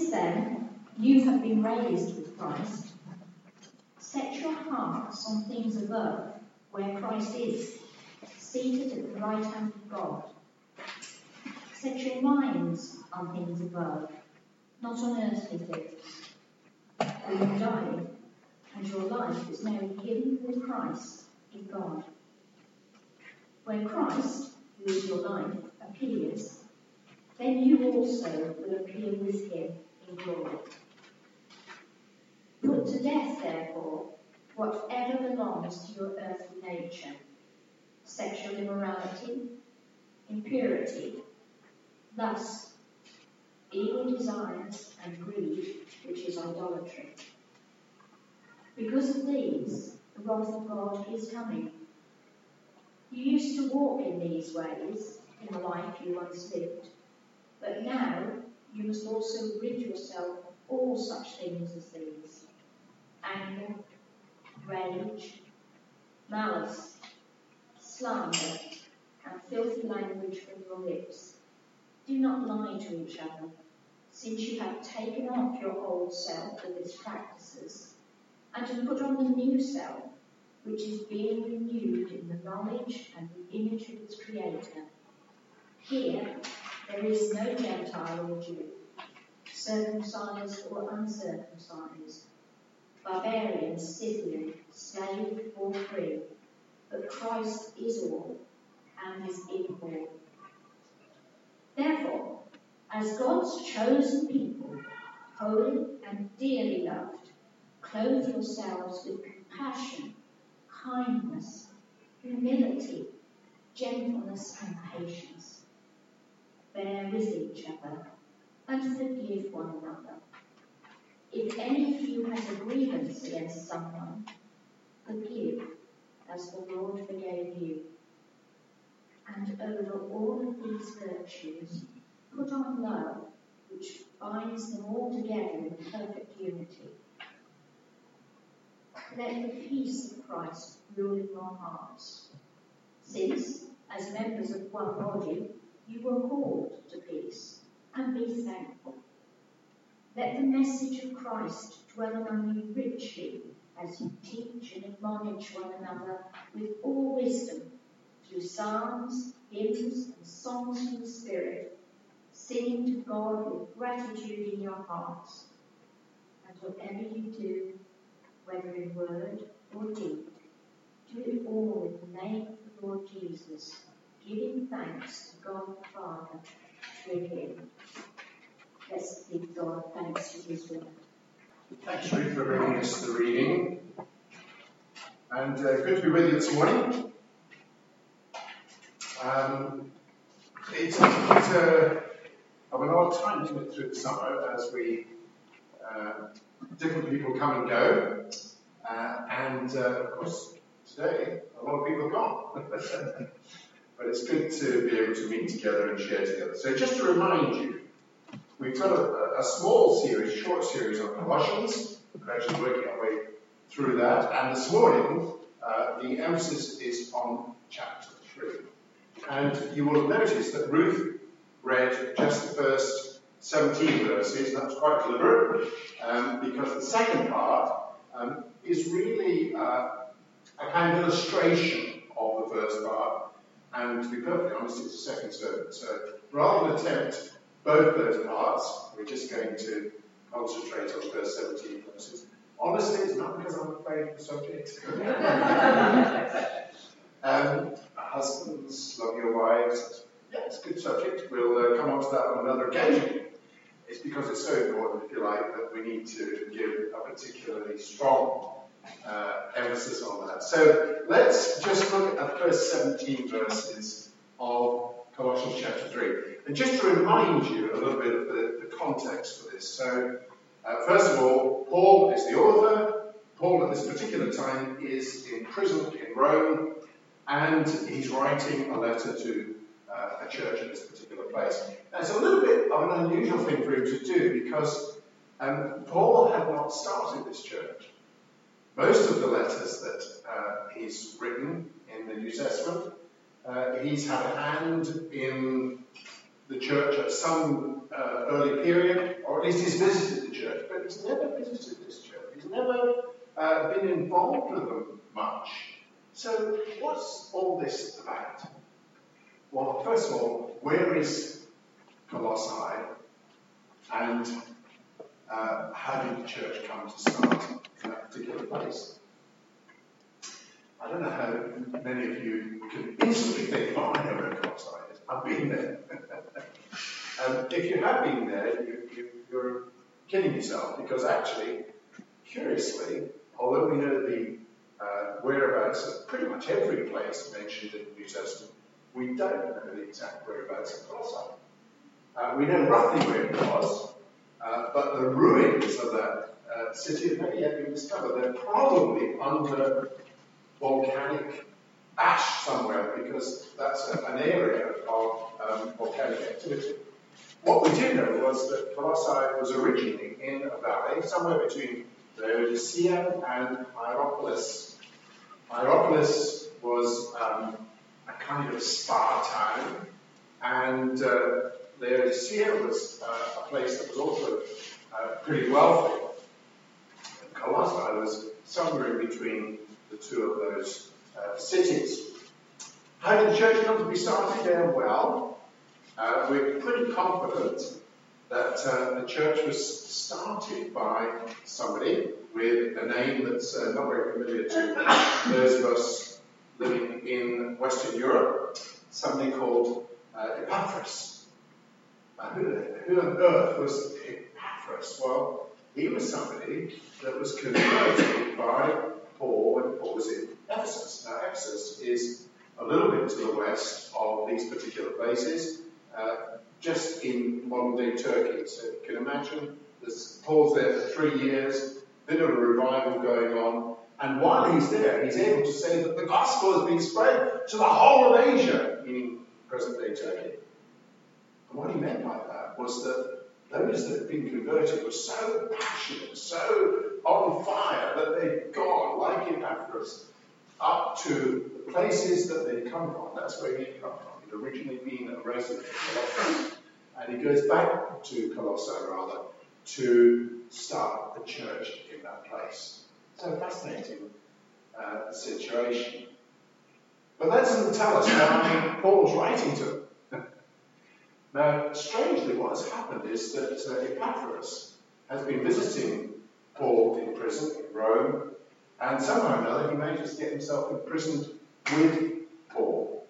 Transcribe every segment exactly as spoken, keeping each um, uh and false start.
Since then, you have been raised with Christ. Set your hearts on things above, where Christ is, seated at the right hand of God. Set your minds on things above, not on earthly things. For you died, and your life is now hidden with Christ in God. When Christ, who is your life, appears, then you also will appear with him in glory. Put to death, therefore, whatever belongs to your earthly nature: sexual immorality, impurity, lust, evil desires, and greed, which is idolatry. Because of these, the wrath of God is coming. You used to walk in these ways in the life you once lived, but now you must also rid yourself of all such things as these: anger, rage, malice, slander, and filthy language from your lips. Do not lie to each other, since you have taken off your old self with its practices, and have put on the new self, which is being renewed in the knowledge and the image of its Creator. Here there is no Gentile or Jew, circumcised or uncircumcised, barbarian, Scythian, slave or free, but Christ is all and is in all. Therefore, as God's chosen people, holy and dearly loved, clothe yourselves with compassion, kindness, humility, gentleness, and patience. Bear with each other and forgive one another. If any of you has a grievance against someone, forgive as the Lord forgave you. And over all of these virtues, put on love, which binds them all together in perfect unity. Let the peace of Christ rule in your hearts, since, as members of one body, you were called to peace, and be thankful. Let the message of Christ dwell among you richly as you teach and admonish one another with all wisdom, through psalms, hymns, and songs from the Spirit, singing to God with gratitude in your hearts. And whatever you do, whether in word or deed, do it all in the name of the Lord Jesus, giving thanks to God the Father through him. Let's give God thanks for his word. Thanks, Ruth, for bringing us the reading. And uh, good to be with you this morning. Um, it's a bit uh, of an odd time to get through the summer as we uh, different people come and go. Uh, and uh, of course, today a lot of people are gone. But it's good to be able to meet together and share together. So just to remind you, we've got a, a small series, short series on Colossians. We're actually working our way through that. And this morning, uh, the emphasis is on chapter three. And you will have noticed that Ruth read just the first seventeen verses, and that was quite deliberate, um, because the second part um, is really uh, a kind of illustration of the first part. And to be perfectly honest, it's the second sermon. So rather than attempt both those parts, we're just going to concentrate on the first seventeen verses. Honestly, it's not because I'm afraid of the subject. um, husbands, love your wives. Yeah, it's a good subject. We'll uh, come on to that on another occasion. It's because it's so important, if you like, that we need to give a particularly strong uh, emphasis on that. So let's just look at the first seventeen verses of Colossians chapter three. And just to remind you a little bit of the, the context for this. So, uh, first of all, Paul is the author. Paul at this particular time is imprisoned in Rome, and he's writing a letter to uh, a church in this particular place. Now, it's a little bit of an unusual thing for him to do because um, Paul had not started this church. Most of the letters that uh, he's written in the New Testament, uh, he's had a hand in the church at some uh, early period, or at least he's visited the church, but he's never visited this church. He's never uh, been involved with them much. So what's all this about? Well, first of all, where is Colossae, and uh, how did the church come to start in that particular place? I don't know how many of you can instantly think, oh, I know where Colossae is. I've been there. um, if you have been there, you, you, you're kidding yourself, because actually, curiously, although we know the uh, whereabouts of pretty much every place mentioned in the New Testament, we don't know the exact whereabouts of Colossae. Uh, we know roughly where it was, uh, but the ruins of that uh, city have not yet been discovered. They're probably under volcanic ash somewhere, because that's a, an area of um, volcanic activity. What we do know was that Colossae was originally in a valley somewhere between Laodicea and Hierapolis. Hierapolis was um, a kind of spa town, and uh, Laodicea was uh, a place that was also uh, pretty wealthy. And Colossae was somewhere in between the two of those uh, cities. How did the church come to be started there? Well, uh, we're pretty confident that uh, the church was started by somebody with a name that's uh, not very familiar to those of us living in Western Europe, somebody called uh, Epaphras. Uh, who, who on earth was Epaphras? Well, he was somebody that was converted by Paul when Paul was in Ephesus. Now, Ephesus is a little bit to the west of these particular places, uh, just in modern-day Turkey. So you can imagine, this, Paul's there for three years, bit of a revival going on, and while he's there, he's able to say that the gospel has been spread to the whole of Asia, meaning present-day Turkey. And what he meant by that was that those that had been converted were so passionate, so on fire, that they'd gone, like Epaphras, up to the places that they'd come from. That's where he'd come from. He'd originally been a resident of Colossae, and he goes back to Colossae, rather, to start a church in that place. So fascinating uh, situation. But that doesn't tell us why Paul's writing to them. Now, strangely, what has happened is that uh, Epaphras has been visiting Paul in prison in Rome, and somehow or another he manages to get himself imprisoned with Paul.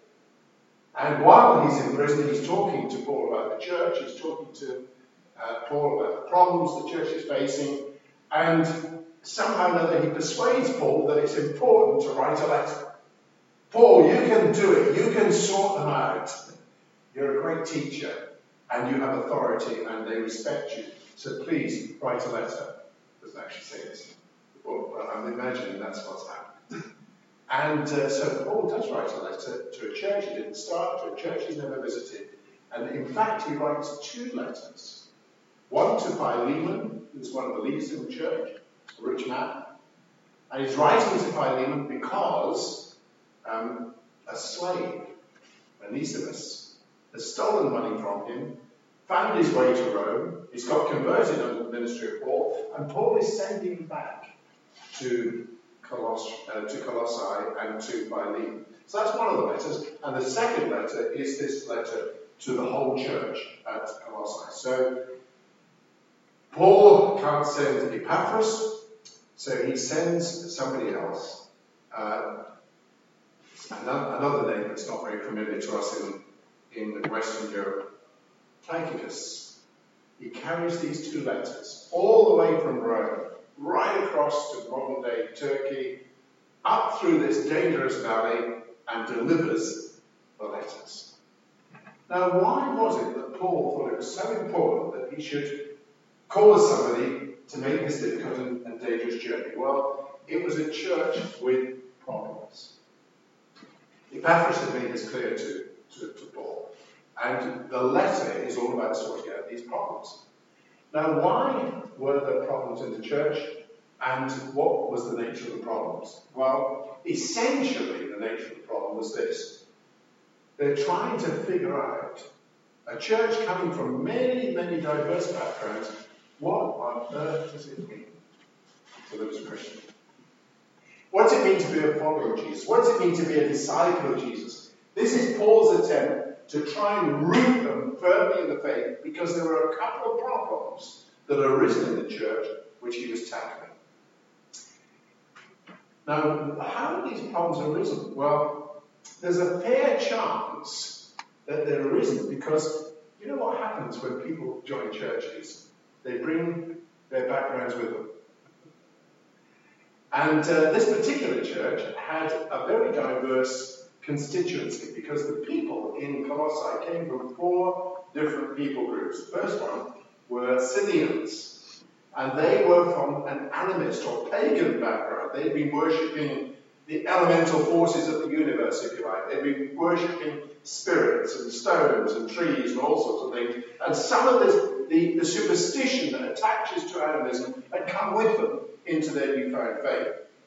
And while he's in prison, he's talking to Paul about the church, he's talking to uh, Paul about the problems the church is facing, and somehow or another he persuades Paul that it's important to write a letter. Paul, you can do it, you can sort them out. You're a great teacher, and you have authority, and they respect you. So please, write a letter. It doesn't actually say this, but I'm imagining that's what's happened. And uh, so Paul does write a letter to a church he didn't start, to a church he's never visited. And in fact, he writes two letters. One to Philemon, who's one of the leaders in the church, a rich man. And he's writing to Philemon because um, a slave, Onesimus, has stolen money from him, found his way to Rome, he's got converted under the ministry of Paul, and Paul is sending him back to, Coloss- uh, to Colossae and to Philemon. So that's one of the letters. And the second letter is this letter to the whole church at Colossae. So Paul can't send Epaphras, so he sends somebody else. Uh, another, another name that's not very familiar to us in in Western Europe, Tychicus. He carries these two letters all the way from Rome, right across to modern-day Turkey, up through this dangerous valley, and delivers the letters. Now, why was it that Paul thought it was so important that he should cause somebody to make this difficult and, and dangerous journey? Well, it was a church with problems. Epaphras had made this clear to To, to Paul. And the letter is all about sorting out these problems. Now, why were there problems in the church, and what was the nature of the problems? Well, essentially, the nature of the problem was this. They're trying to figure out a church coming from many, many diverse backgrounds, what on earth does it mean to live as a Christian? What does it mean to be a follower of Jesus? What does it mean to be a disciple of Jesus? This is Paul's attempt to try and root them firmly in the faith, because there were a couple of problems that had arisen in the church which he was tackling. Now, how have these problems arisen? Well, there's a fair chance that they're arisen because you know what happens when people join churches? They bring their backgrounds with them. And uh, this particular church had a very diverse constituency because the people in Colossae came from four different people groups. The first one were Scythians, and they were from an animist or pagan background. They'd been worshipping the elemental forces of the universe, if you like. They'd been worshipping spirits and stones and trees and all sorts of things. And some of this, the, the superstition that attaches to animism had come with them into their newfound faith.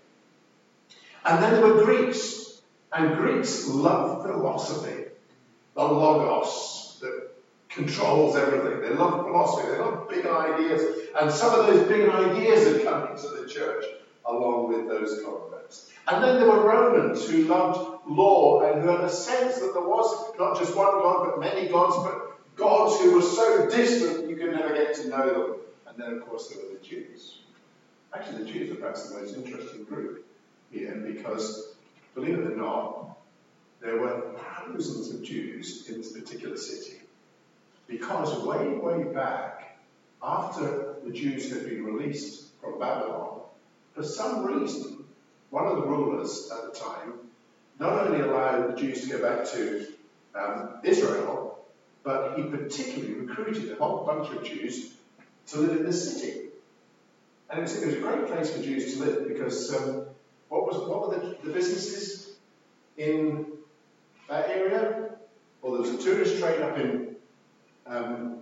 And then there were Greeks. And Greeks love philosophy. The logos that controls everything. They love philosophy. They love big ideas. And some of those big ideas had come into the church along with those converts. And then there were Romans who loved law and who had a sense that there was not just one God, but many gods, but gods who were so distant you could never get to know them. And then, of course, there were the Jews. Actually, the Jews are perhaps the most interesting group here because, believe it or not, there were thousands of Jews in this particular city. Because way, way back, after the Jews had been released from Babylon, for some reason, one of the rulers at the time not only allowed the Jews to go back to um, Israel, but he particularly recruited a whole bunch of Jews to live in this city. And it was, it was a great place for Jews to live because um, what was what were the, the businesses in that area? Well, there was a tourist trade up in um,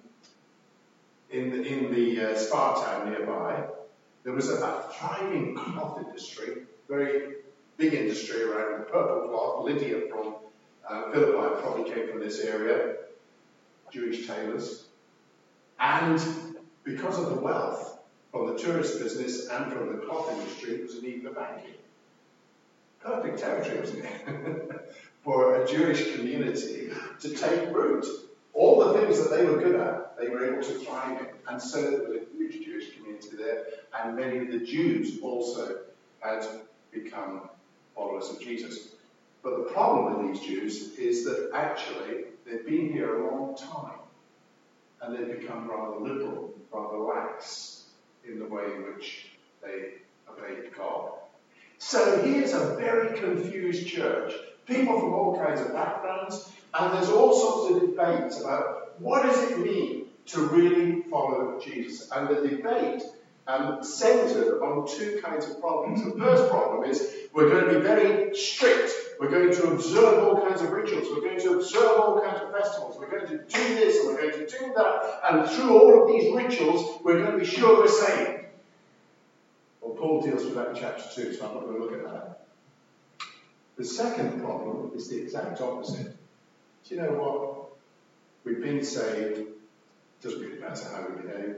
in the, in the uh, Spa town nearby. There was a, a thriving cloth industry, very big industry around purple cloth. Lydia from uh, Philippi probably came from this area, Jewish tailors. And because of the wealth from the tourist business and from the cloth industry, it was a need for banking. Perfect territory, wasn't it? For a Jewish community to take root. All the things that they were good at, they were able to thrive in. And so there was a huge Jewish community there, and many of the Jews also had become followers of Jesus. But the problem with these Jews is that actually they've been here a long time, and they've become rather liberal, rather lax in the way in which they obeyed God. So here's a very confused church. People from all kinds of backgrounds, and there's all sorts of debates about what does it mean to really follow Jesus. And the debate um, centered on two kinds of problems. The first problem is we're going to be very strict. We're going to observe all kinds of rituals. We're going to observe all kinds of festivals. We're going to do this and we're going to do that. And through all of these rituals, we're going to be sure we're saved. Well, Paul deals with that in chapter two, so I'm not going to look at that. The second problem is the exact opposite. Do you know what? We've been saved. It doesn't really matter how we behave.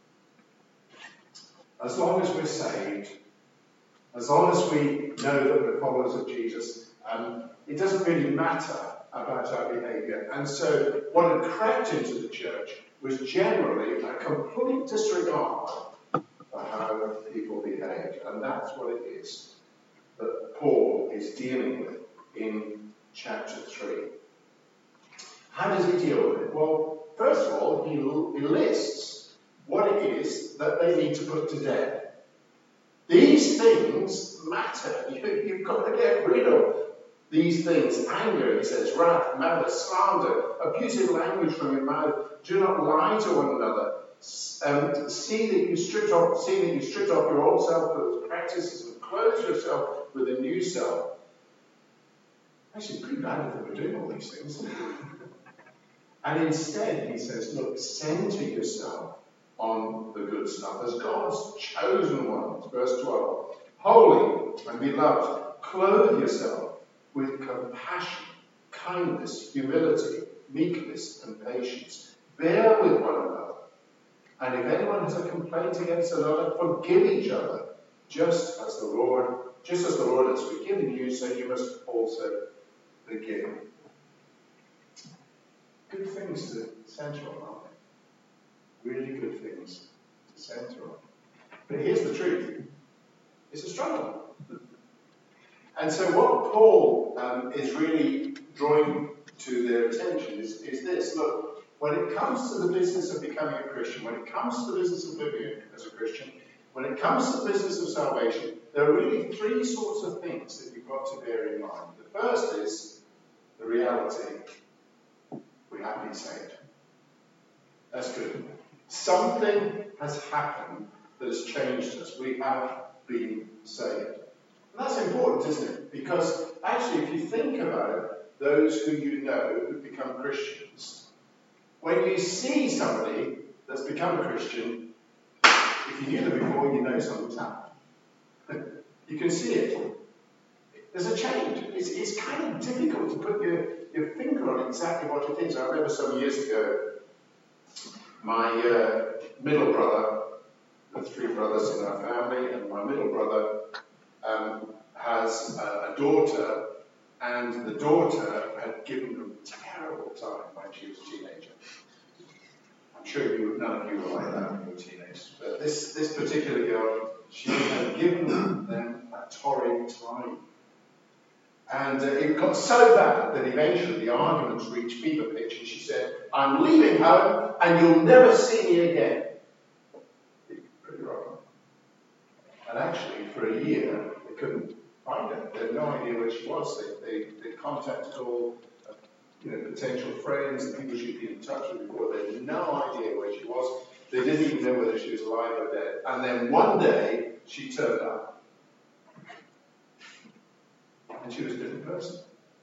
As long as we're saved, as long as we know that we're followers of Jesus, um, it doesn't really matter about our behaviour. And so what had crept into the church was generally a complete disregard for how people behaved. And that's what it is that Paul is dealing with in chapter three. How does he deal with it? Well, first of all, he, he lists what it is that they need to put to death. These things matter. You, you've got to get rid of these things. Anger, he says, wrath, malice, slander, abusive language from your mouth. Do not lie to one another. Um, see that you stripped off, see that you stripped off your old self with its practices and clothe yourself with a new self. Actually, pretty bad if they were doing all these things. And instead, he says, look, center yourself on the good stuff as God's chosen ones. Verse twelve. Holy and beloved, clothe yourself with compassion, kindness, humility, meekness and patience. Bear with one another. And if anyone has a complaint against another, forgive each other, just as the Lord, just as the Lord has forgiven you, so you must also forgive. Good things to centre on, aren't they? Really good things to centre on. But here's the truth. It's a struggle. And so what Paul um, is really drawing to their attention is, is this. Look, when it comes to the business of becoming a Christian, when it comes to the business of living as a Christian, when it comes to the business of salvation, there are really three sorts of things that you've got to bear in mind. The first is the reality. We have been saved. That's good. Something has happened that has changed us. We have been saved. And that's important, isn't it? Because actually, if you think about those who you know who become Christians, when you see somebody that's become a Christian, if you knew them before, you know something's happened. You can see it. There's a change. It's, it's kind of difficult to put your, your finger on exactly what it is. I remember some years ago, my uh, middle brother, the three brothers in our family, and my middle brother um, has a, a daughter, and the daughter had given them a terrible time when she was a teenager. I'm sure you, none of you were like that when you were teenagers, but this, this particular girl, she had given them a torrid time. And uh, it got so bad that eventually the arguments reached fever pitch, and she said, "I'm leaving home and you'll never see me again." Pretty wrong. And actually, for a year, they couldn't find her. They had no idea where she was. They, they, they contacted all uh, you know, potential friends and people she'd been in touch with before. They had no idea where she was. They didn't even know whether she was alive or dead. And then one day, she turned up. And she was a different person.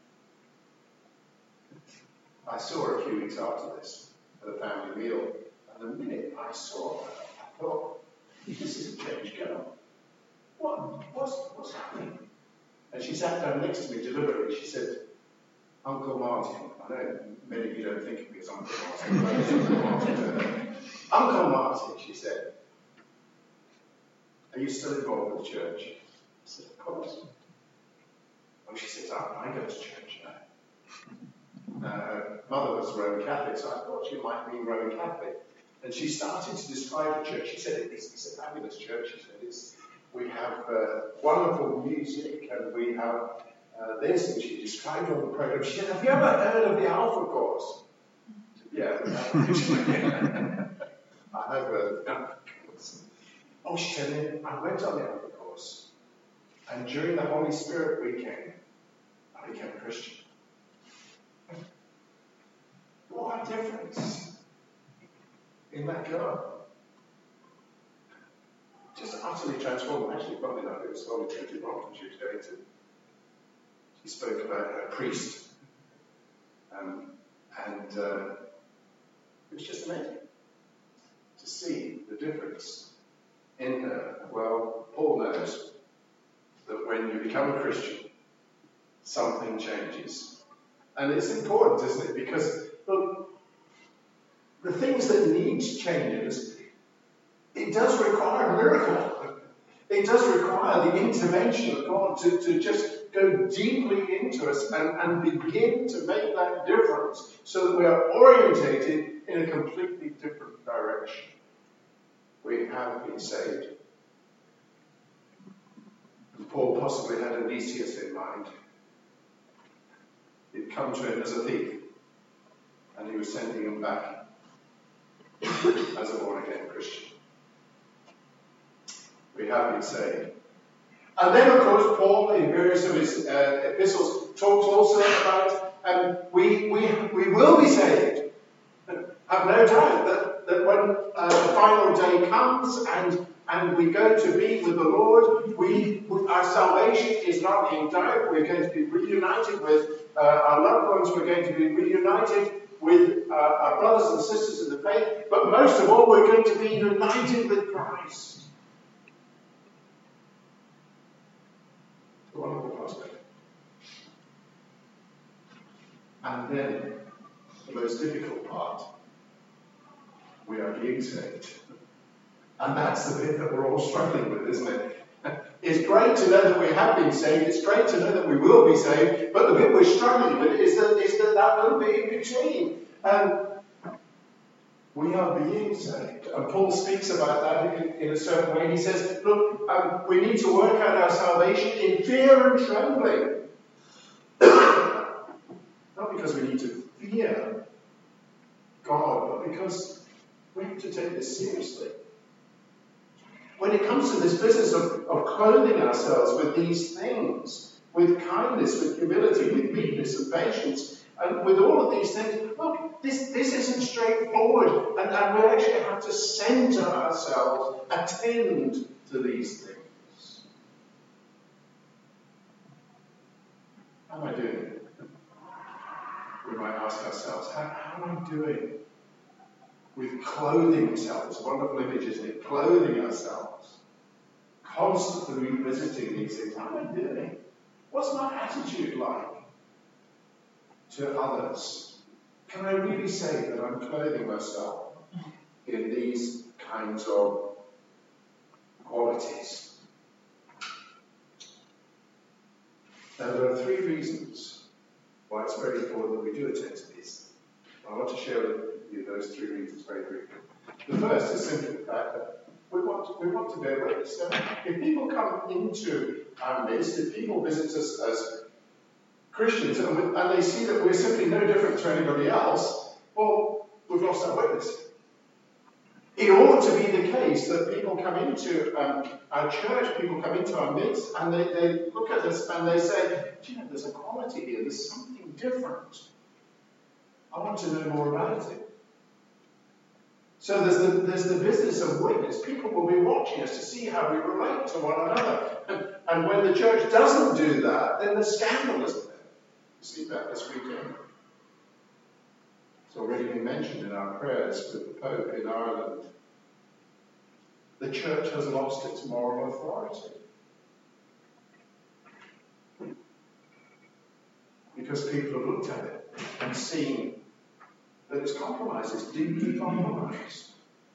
I saw her a few weeks after this at a family meal, and the minute I saw her, I thought, this is a changed girl. What? What's, what's happening? And she sat down next to me deliberately. She said, "Uncle Martin." I know many of you don't think of me as Uncle Martin, but it's Uncle Martin. "Uncle Martin," she said, "are you still involved with the church?" I said, "Of course." Oh, she says, I, I go to church now. Uh, mother was Roman Catholic, so I thought she might mean Roman Catholic. And she started to describe the church. She said, it's, it's a fabulous church. She said, it's, we have uh, wonderful music, and we have uh, this. And she described all the program. She said, "Have you ever heard of the Alpha Course?" I said, "Yeah, we have." I have heard of the Alpha Course. Oh, she said, "I went on the Alpha Course. And during the Holy Spirit weekend, I became a Christian." What a difference in that girl. Just utterly transformed. Actually, probably not. It was probably totally wrong when she was going to. She spoke about her priest. Um, and uh, it was just amazing to see the difference in her. Well, Paul knows that when you become a Christian, something changes. And it's important, isn't it? Because, look, the things that need changes, it does require a miracle. It does require the intervention of God to, to just go deeply into us and, and begin to make that difference so that we are orientated in a completely different direction. We have been saved. Paul possibly had Onesimus in mind. He'd come to him as a thief, and he was sending him back as a born-again Christian. We have been saved. And then, of course, Paul, in various of his uh, epistles, talks also about um, we, we, we will be saved. Have no doubt that, that when uh, the final day comes and and we go to be with the Lord, we, our salvation is not in doubt. We're going to be reunited with uh, our loved ones. We're going to be reunited with uh, our brothers and sisters in the faith. But most of all, we're going to be united with Christ. It's a wonderful prospect. And then the most difficult part. We are being saved. And that's the bit that we're all struggling with, isn't it? It's great to know that we have been saved. It's great to know that we will be saved. But the bit we're struggling with is that, is that, that little bit in between. Um, we are being saved. And Paul speaks about that in, in a certain way. He says, look, um, we need to work out our salvation in fear and trembling. Not because we need to fear God, but because we have to take this seriously. When it comes to this business of, of clothing ourselves with these things, with kindness, with humility, with meekness and patience, and with all of these things, look, this, this isn't straightforward. And, and we actually have to center ourselves, attend to these things. How am I doing? We might ask ourselves, how, how am I doing with clothing ourselves? Wonderful image, isn't it? Clothing ourselves. Constantly revisiting these things. How am I doing? What's my attitude like to others? Can I really say that I'm clothing myself in these kinds of qualities? Now, there are three reasons why it's very important that we do attend to these. I want to share with you those three reasons very briefly. The first is simply the fact that we want to, we want to bear witness. So if people come into our midst, if people visit us as Christians, and, we, and they see that we're simply no different to anybody else, well, we've lost our witness. It ought to be the case that people come into um, our church, people come into our midst, and they, they look at us and they say, do you know, there's a quality here, there's something different. I want to know more about it. So there's the, there's the business of witness. People will be watching us to see how we relate to one another. And, and when the church doesn't do that, then there's scandal, isn't there? You see that this weekend. It's already been mentioned in our prayers with the Pope in Ireland. The church has lost its moral authority. Because people have looked at it and seen that it's compromised, it's deeply compromised.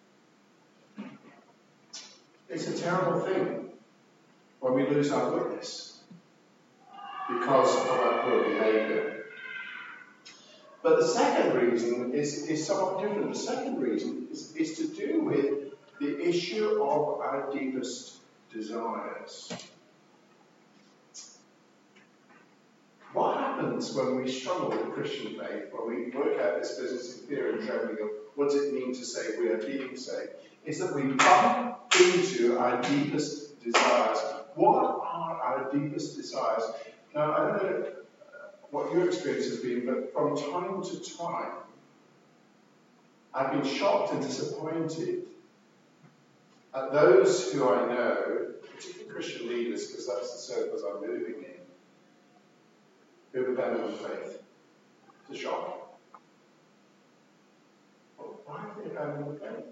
It's a terrible thing when we lose our witness because of our poor behaviour. But the second reason is, is somewhat different. The second reason is, is to do with the issue of our deepest desires. What happens when we struggle with Christian faith, when we work out this business in fear and trembling of what does it mean to say we are being saved, is that we bump into our deepest desires. What are our deepest desires? Now, I don't know what your experience has been, but from time to time, I've been shocked and disappointed at those who I know, particularly Christian leaders, because that's the circles I'm moving in, who have abandoned faith. It's a shock. Well, why have they abandoned faith?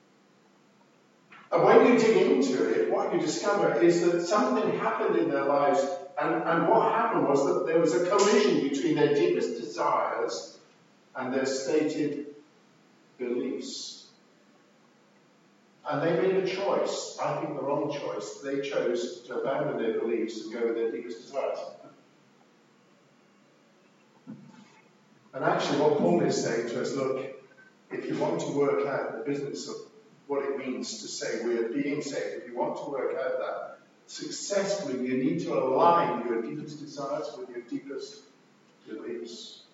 And when you dig into it, what you discover is that something happened in their lives, and, and what happened was that there was a collision between their deepest desires and their stated beliefs. And they made a choice, I think the wrong choice. They chose to abandon their beliefs and go with their deepest desires. And actually what Paul is saying to us, look, if you want to work out the business of what it means to say we are being saved, if you want to work out that successfully, you need to align your deepest desires with your deepest beliefs.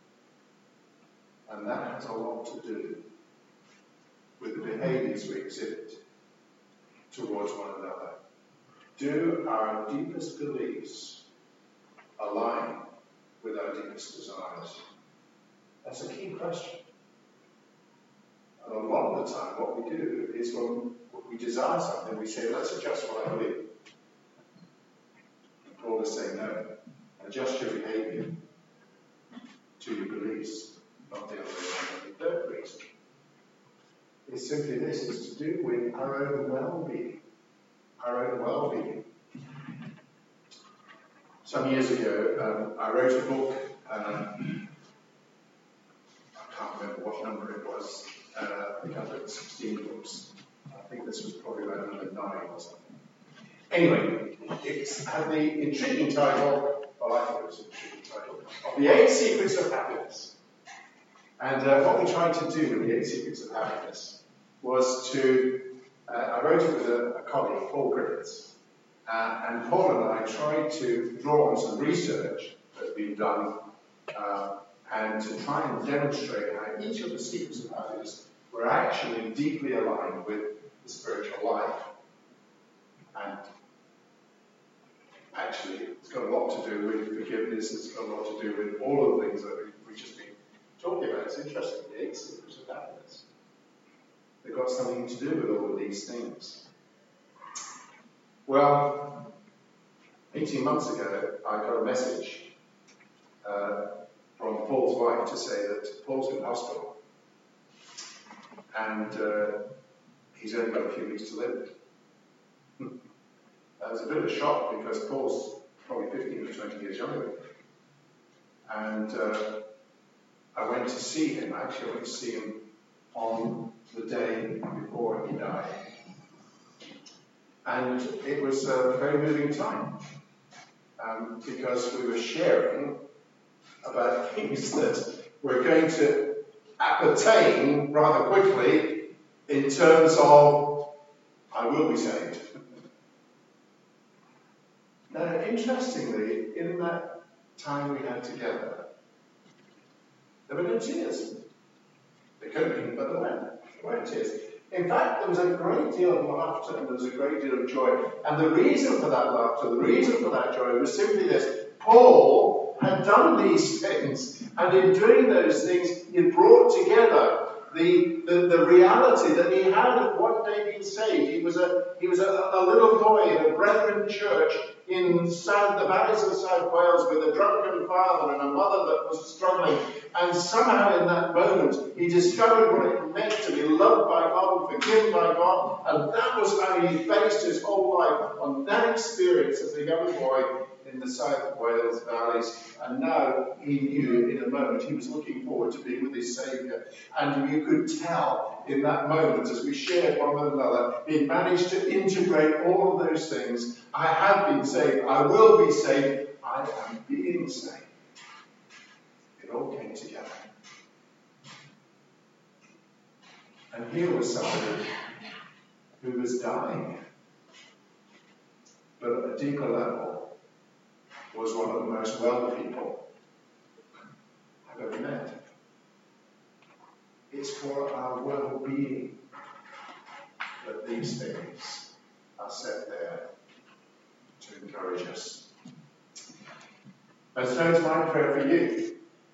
And that has a lot to do with the behaviors we exhibit towards one another. Do our deepest beliefs align with our deepest desires? That's a key question. And a lot of the time, what we do is when we desire something, we say, let's adjust what I believe. And Paul is saying, no, adjust your behavior to your beliefs, not the other way around. The third reason is simply this, is to do with our own well-being. Our own well-being. Some years ago, um, I wrote a book, um, number it was. Uh, I think I've written sixteen books. I think this was probably about number nine or something. Anyway, it had the intriguing title, well, I think it was an intriguing title, of The Eight Secrets of Happiness. And uh, what we tried to do with The Eight Secrets of Happiness was to, uh, I wrote it with a, a colleague, Paul Griffiths, uh, and Paul and I tried to draw on some research that had been done uh, and to try and demonstrate how each of the secrets of happiness were actually deeply aligned with the spiritual life. And actually, it's got a lot to do with forgiveness, it's got a lot to do with all of the things that we, we've just been talking about. It's interesting, the eight secrets of happiness. They've got something to do with all of these things. Well, eighteen months ago, I got a message uh, from Paul's wife to say that Paul's in hospital. And uh, he's only got a few weeks to live. That was a bit of a shock because Paul's probably fifteen or twenty years younger than me. And uh, I went to see him. Actually, I went to see him on the day before he died. And it was a very moving time um, because we were sharing about things that we're going to appertain rather quickly in terms of, I will be saved. Now, interestingly, in that time we had together, there were no tears. There could have been, but there weren't. There weren't tears. In fact, there was a great deal of laughter and there was a great deal of joy. And the reason for that laughter, the reason for that joy was simply this. Paul had done these things, and in doing those things, he brought together the, the, the reality that he had one day been saved. He was a he was a, a little boy in a Brethren church in South, the valleys of South Wales with a drunken father and a mother that was struggling. And somehow in that moment, he discovered what it meant to be loved by God and forgiven by God. And that was how he based his whole life on that experience as a young boy in the South Wales valleys. And now he knew in a moment he was looking forward to being with his Saviour. And you could tell in that moment as we shared one with another, he managed to integrate all of those things. I have been saved. I will be saved. I am being saved. It all came together. And here was somebody who was dying, but at a deeper level was one of the most well people I've ever met. It's for our well-being that these things are set there to encourage us. And so it's my prayer for you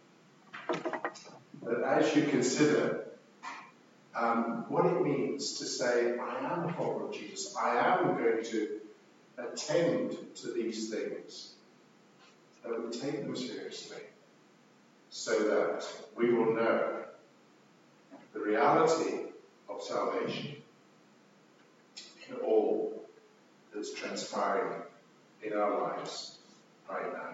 that as you consider um, what it means to say, I am a follower of Jesus, I am going to attend to these things, that we take them seriously so that we will know the reality of salvation in all that's transpiring in our lives right now.